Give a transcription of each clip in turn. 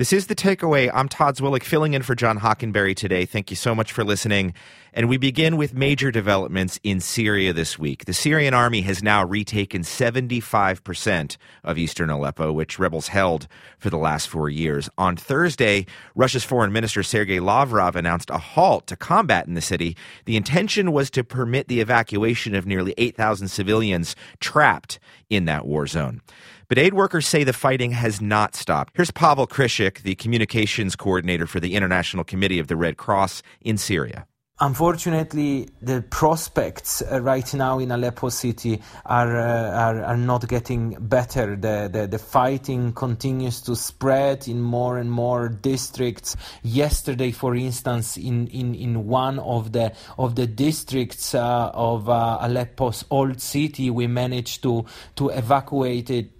This is The Takeaway. I'm Todd Zwillich, filling in for John Hockenberry today. Thank you so much for listening. And we begin with major developments in Syria this week. The Syrian army has now retaken 75% of eastern Aleppo, which rebels held for the last 4 years. On Thursday, Russia's Foreign Minister Sergei Lavrov announced a halt to combat in the city. The intention was to permit the evacuation of nearly 8,000 civilians trapped in that war zone. But aid workers say the fighting has not stopped. Here's Pavel Krysiak, the communications coordinator for the International Committee of the Red Cross in Syria. Unfortunately, the prospects right now in Aleppo city are not getting better. The fighting continues to spread in more and more districts. Yesterday, for instance, in one of the districts of Aleppo's old city, we managed to evacuate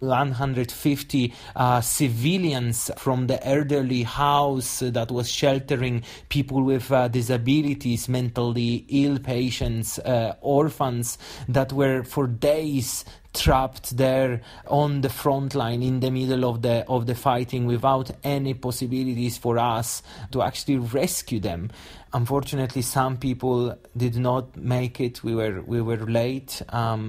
150 civilians from the elderly house that was sheltering people with disabilities, mentally ill patients, orphans that were for days trapped there on the front line in the middle of the fighting without any possibilities for us to actually rescue them. Unfortunately, some people did not make it. We were late.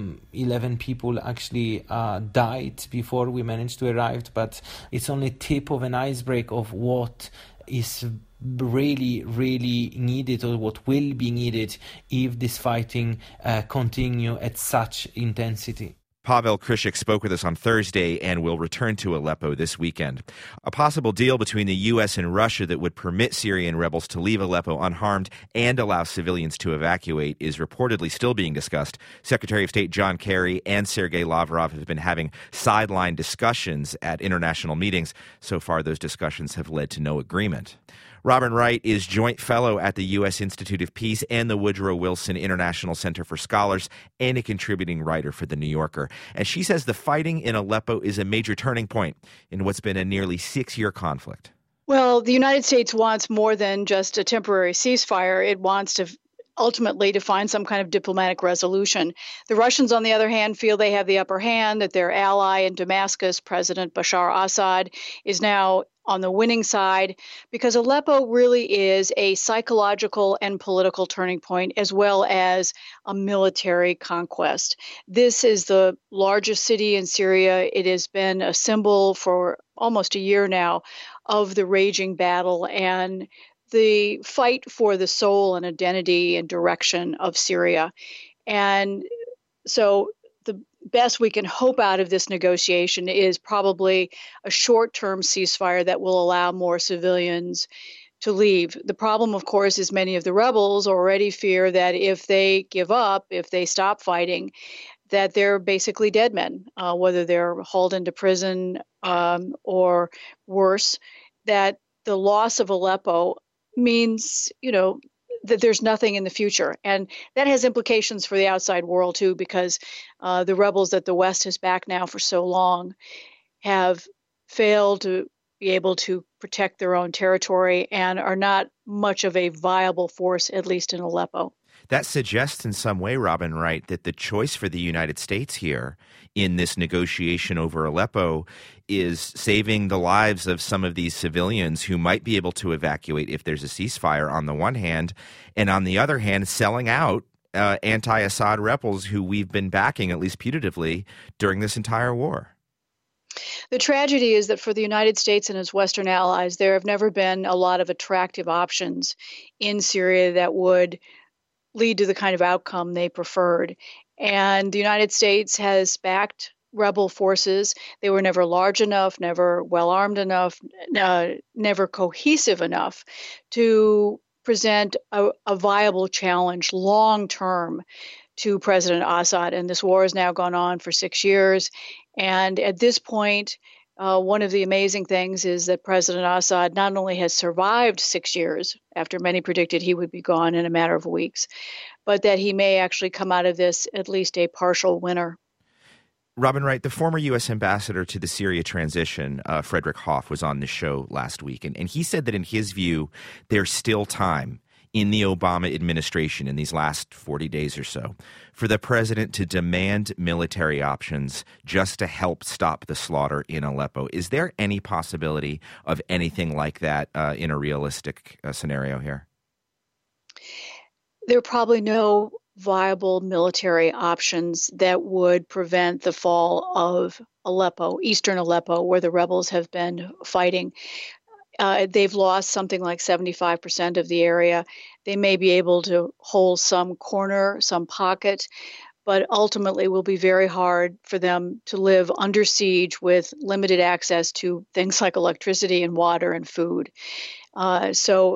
11 people actually died before we managed to arrive, but it's only tip of an iceberg of what is really needed, or what will be needed if this fighting continue at such intensity. Pavel Krysiak spoke with us on Thursday and will return to Aleppo this weekend. A possible deal between the U.S. and Russia that would permit Syrian rebels to leave Aleppo unharmed and allow civilians to evacuate is reportedly still being discussed. Secretary of State John Kerry and Sergei Lavrov have been having sideline discussions at international meetings. So far, those discussions have led to no agreement. Robin Wright is Joint Fellow at the U.S. Institute of Peace and the Woodrow Wilson International Center for Scholars, and a contributing writer for The New Yorker. And she says the fighting in Aleppo is a major turning point in what's been a nearly 6-year conflict. Well, the United States wants more than just a temporary ceasefire. It wants to ultimately to find some kind of diplomatic resolution. The Russians, on the other hand, feel they have the upper hand, that their ally in Damascus, President Bashar Assad, is now on the winning side, because Aleppo really is a psychological and political turning point, as well as a military conquest. This is the largest city in Syria. It has been a symbol for almost a year now of the raging battle and the fight for the soul and identity and direction of Syria. And so the best we can hope out of this negotiation is probably a short-term ceasefire that will allow more civilians to leave. The problem, of course, is many of the rebels already fear that if they give up, if they stop fighting, that they're basically dead men, whether they're hauled into prison or worse, that the loss of Aleppo means, that there's nothing in the future. And that has implications for the outside world, too, because the rebels that the West has backed now for so long have failed to be able to protect their own territory and are not much of a viable force, at least in Aleppo. That suggests in some way, Robin Wright, that the choice for the United States here in this negotiation over Aleppo is saving the lives of some of these civilians who might be able to evacuate if there's a ceasefire on the one hand, and on the other hand, selling out anti-Assad rebels who we've been backing, at least putatively, during this entire war. The tragedy is that for the United States and its Western allies, there have never been a lot of attractive options in Syria that would lead to the kind of outcome they preferred. And the United States has backed rebel forces. They were never large enough, never well-armed enough, never cohesive enough to present a viable challenge long-term to President Assad. And this war has now gone on for 6 years. And at this point, one of the amazing things is that President Assad not only has survived 6 years, after many predicted he would be gone in a matter of weeks, but that he may actually come out of this at least a partial winner. Robin Wright, the former U.S. ambassador to the Syria transition, Frederick Hoff, was on the show last week, and he said that in his view, there's still time in the Obama administration in these last 40 days or so for the president to demand military options just to help stop the slaughter in Aleppo. Is there any possibility of anything like that in a realistic scenario here? There are probably no viable military options that would prevent the fall of Aleppo, eastern Aleppo, where the rebels have been fighting. They've lost something like 75% of the area. They may be able to hold some corner, some pocket, but ultimately will be very hard for them to live under siege with limited access to things like electricity and water and food. So,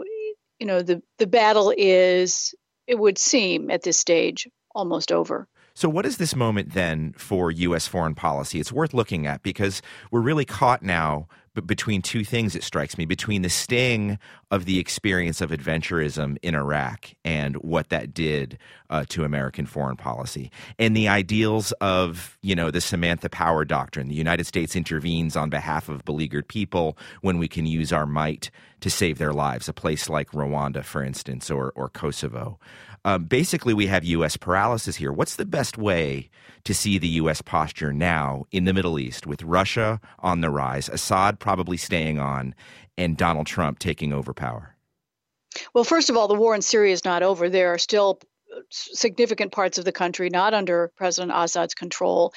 the battle is, it would seem at this stage, almost over. So what is this moment then for U.S. foreign policy? It's worth looking at because we're really caught now between two things, it strikes me, between the sting of the experience of adventurism in Iraq and what that did to American foreign policy, and the ideals of, the Samantha Power doctrine. The United States intervenes on behalf of beleaguered people when we can use our might to save their lives, a place like Rwanda, for instance, or Kosovo. Basically, we have U.S. paralysis here. What's the best way to see the U.S. posture now in the Middle East with Russia on the rise, Assad probably staying on, and Donald Trump taking over power? Well, first of all, the war in Syria is not over. There are still significant parts of the country not under President Assad's control.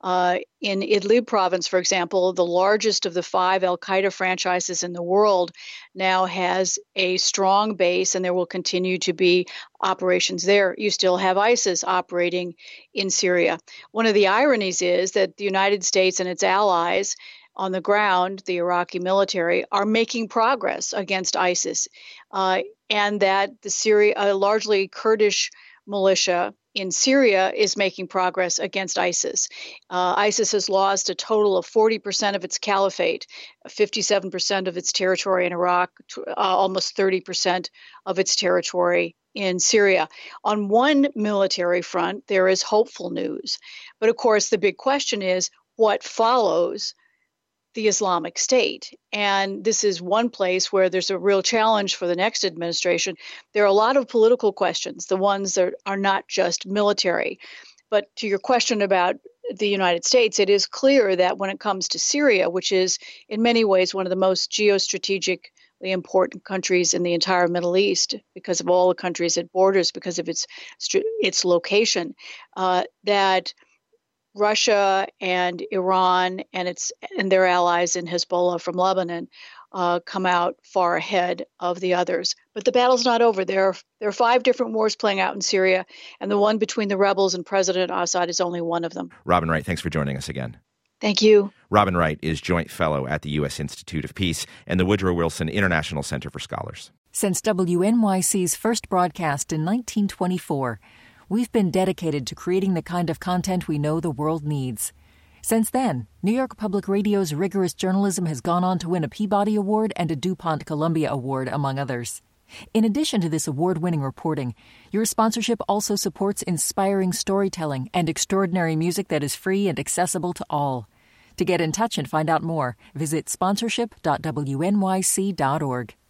In Idlib province, for example, the largest of the 5 al-Qaeda franchises in the world now has a strong base, and there will continue to be operations there. You still have ISIS operating in Syria. One of the ironies is that the United States and its allies on the ground, the Iraqi military, are making progress against ISIS, and that the largely Kurdish militia in Syria is making progress against ISIS. ISIS has lost a total of 40% of its caliphate, 57% of its territory in Iraq, almost 30% of its territory in Syria. On one military front, there is hopeful news. But of course, the big question is what follows the Islamic State. And this is one place where there's a real challenge for the next administration. There are a lot of political questions, the ones that are not just military. But to your question about the United States, it is clear that when it comes to Syria, which is in many ways one of the most geostrategically important countries in the entire Middle East because of all the countries it borders, because of its location, that Russia and Iran and their allies in Hezbollah from Lebanon come out far ahead of the others. But the battle's not over. There are 5 different wars playing out in Syria, and the one between the rebels and President Assad is only one of them. Robin Wright, thanks for joining us again. Thank you. Robin Wright is Joint Fellow at the U.S. Institute of Peace and the Woodrow Wilson International Center for Scholars. Since WNYC's first broadcast in 1924, we've been dedicated to creating the kind of content we know the world needs. Since then, New York Public Radio's rigorous journalism has gone on to win a Peabody Award and a DuPont Columbia Award, among others. In addition to this award-winning reporting, your sponsorship also supports inspiring storytelling and extraordinary music that is free and accessible to all. To get in touch and find out more, visit sponsorship.wnyc.org.